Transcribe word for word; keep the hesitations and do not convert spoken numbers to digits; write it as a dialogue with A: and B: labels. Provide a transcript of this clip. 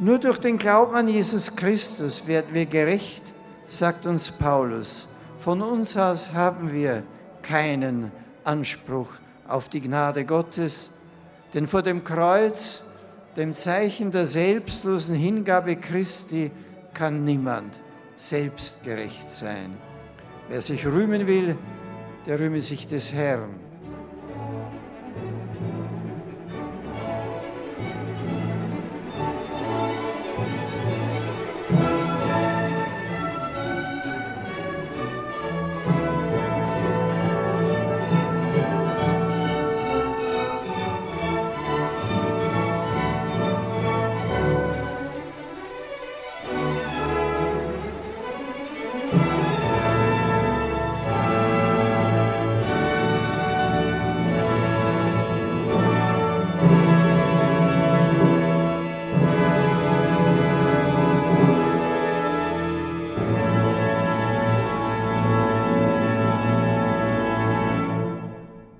A: Nur durch den Glauben an Jesus Christus werden wir gerecht, sagt uns Paulus. Von uns aus haben wir keinen Anspruch auf die Gnade Gottes, denn vor dem Kreuz, dem Zeichen der selbstlosen Hingabe Christi, kann niemand selbstgerecht sein. Wer sich rühmen will, der rühme sich des Herrn.